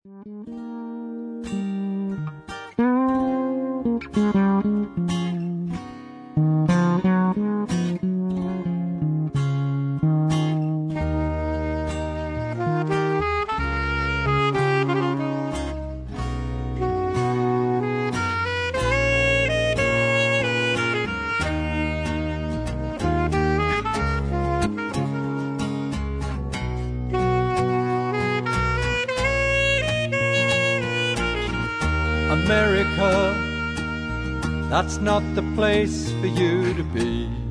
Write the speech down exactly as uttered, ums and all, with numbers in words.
America, that's not the place for you to be.